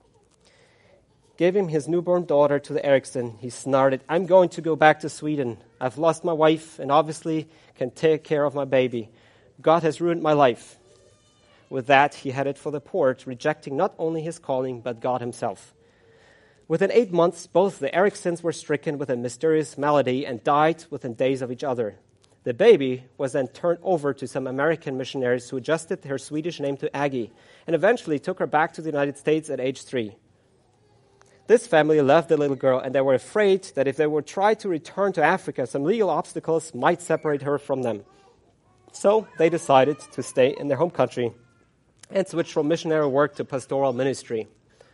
Giving his newborn daughter to the Erickson, he snarled, "I'm going to go back to Sweden. I've lost my wife and obviously can take care of my baby. God has ruined my life." With that, he headed for the port, rejecting not only his calling, but God himself. Within 8 months, both the Ericksons were stricken with a mysterious malady and died within days of each other. The baby was then turned over to some American missionaries who adjusted her Swedish name to Aggie and eventually took her back to the United States at age 3. This family loved the little girl, and they were afraid that if they would try to return to Africa, some legal obstacles might separate her from them. So they decided to stay in their home country and switch from missionary work to pastoral ministry.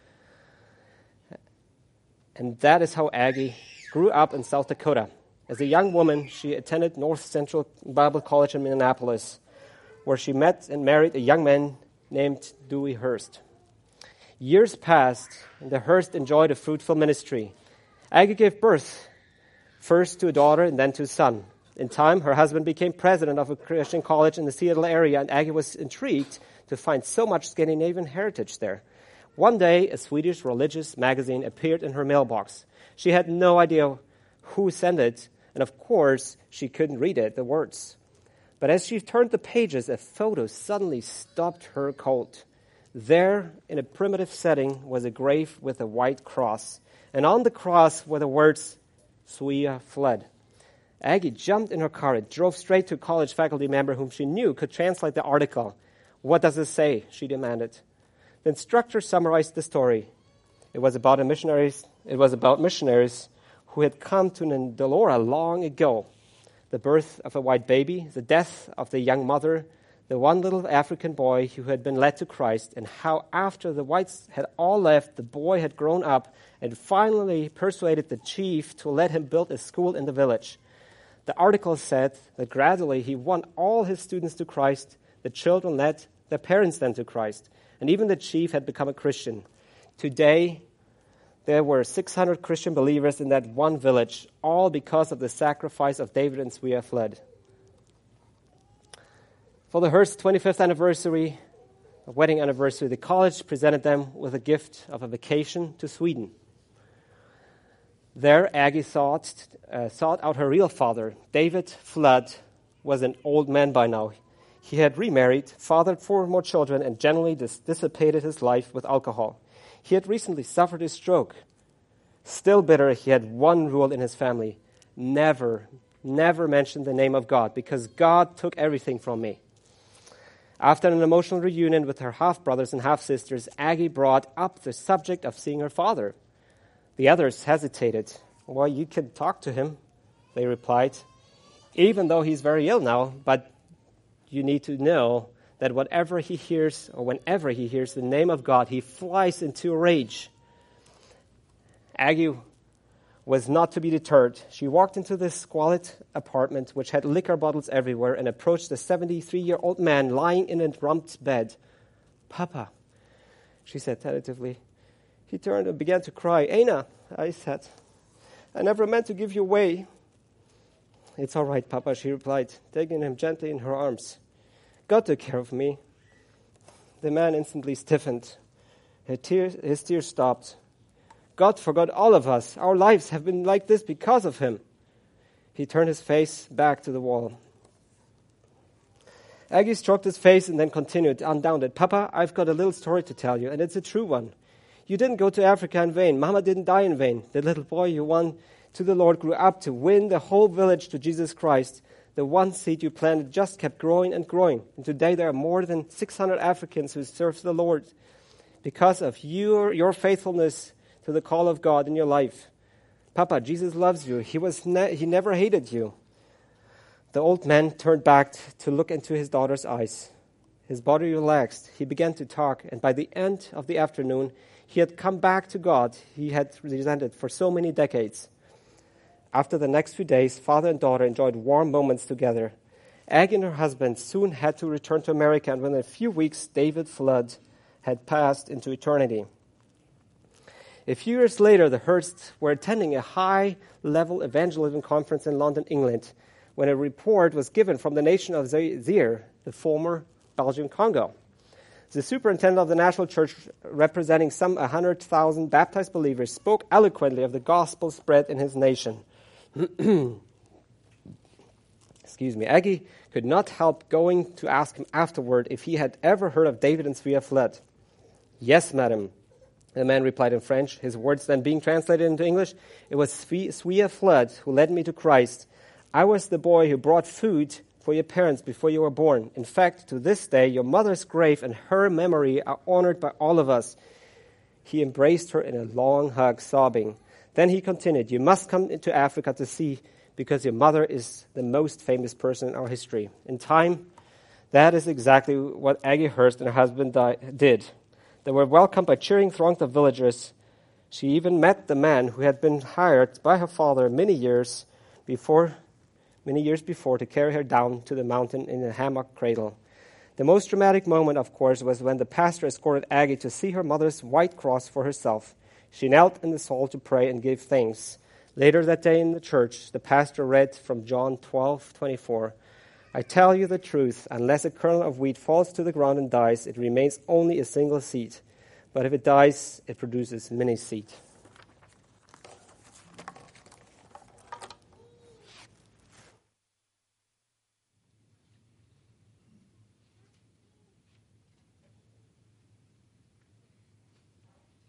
And that is how Aggie grew up in South Dakota. As a young woman, she attended North Central Bible College in Minneapolis, where she met and married a young man named Dewey Hurst. Years passed, and the Hurst enjoyed a fruitful ministry. Aggie gave birth, first to a daughter and then to a son. In time, her husband became president of a Christian college in the Seattle area, and Aggie was intrigued to find so much Scandinavian heritage there. One day, a Swedish religious magazine appeared in her mailbox. She had no idea who sent it, and of course, she couldn't read it, the words. But as she turned the pages, a photo suddenly stopped her cold. There, in a primitive setting, was a grave with a white cross, and on the cross were the words, "Swea Flood." Aggie jumped in her car and drove straight to a college faculty member whom she knew could translate the article. "What does it say?" she demanded. The instructor summarized the story. It was about missionaries who had come to Nondalora long ago. The birth of a white baby, the death of the young mother, the one little African boy who had been led to Christ, and how after the whites had all left, the boy had grown up and finally persuaded the chief to let him build a school in the village. The article said that gradually he won all his students to Christ, the children led their parents then to Christ, and even the chief had become a Christian. Today, there were 600 Christian believers in that one village, all because of the sacrifice of David and Swea Flood. For the Hurst 25th anniversary, wedding anniversary, the college presented them with a gift of a vacation to Sweden. There, Aggie sought out her real father. David Flood was an old man by now. He had remarried, fathered 4 more children, and generally dissipated his life with alcohol. He had recently suffered a stroke. Still bitter, he had one rule in his family: never mention the name of God, because God took everything from me. After an emotional reunion with her half-brothers and half-sisters, Aggie brought up the subject of seeing her father. The others hesitated. "Well, you can talk to him," they replied, "even though he's very ill now, but you need to know that whatever he hears or whenever he hears the name of God, he flies into a rage." Aggie was not to be deterred. She walked into this squalid apartment, which had liquor bottles everywhere, and approached the 73-year-old man lying in a rumped bed. "Papa," she said tentatively. He turned and began to cry. "Anna," I said, "I never meant to give you away." "It's all right, Papa," she replied, taking him gently in her arms. "God took care of me." The man instantly stiffened. His tears stopped. "God forgot all of us. Our lives have been like this because of him." He turned his face back to the wall. Aggie stroked his face and then continued, undaunted. "Papa, I've got a little story to tell you, and it's a true one. You didn't go to Africa in vain. Mama didn't die in vain. The little boy you won to the Lord grew up to win the whole village to Jesus Christ. The one seed you planted just kept growing and growing. And today there are more than 600 Africans who serve the Lord because of your faithfulness to the call of God in your life. Papa, Jesus loves you. He never hated you." The old man turned back to look into his daughter's eyes. His body relaxed. He began to talk, and by the end of the afternoon, he had come back to God he had resented for so many decades. After the next few days, father and daughter enjoyed warm moments together. Aggie and her husband soon had to return to America, and within a few weeks, David Flood had passed into eternity. A few years later, the Hursts were attending a high-level evangelism conference in London, England, when a report was given from the nation of Zaire, the former Belgian Congo. The superintendent of the National Church, representing some 100,000 baptized believers, spoke eloquently of the gospel spread in his nation. Excuse me. Aggie could not help going to ask him afterward if he had ever heard of David and Svea Flood. "Yes, madam," the man replied in French, his words then being translated into English. "It was Svea Flood who led me to Christ. I was the boy who brought food for your parents before you were born. In fact, to this day, your mother's grave and her memory are honored by all of us." He embraced her in a long hug, sobbing. Then he continued, "You must come into Africa to see, because your mother is the most famous person in our history." In time, that is exactly what Aggie Hurst and her husband did. They were welcomed by cheering throngs of villagers. She even met the man who had been hired by her father many years before to carry her down to the mountain in a hammock cradle. The most dramatic moment, of course, was when the pastor escorted Aggie to see her mother's white cross for herself. She knelt in the hall to pray and give thanks. Later that day in the church, the pastor read from John 12:24. "I tell you the truth, unless a kernel of wheat falls to the ground and dies, it remains only a single seed. But if it dies, it produces many seed."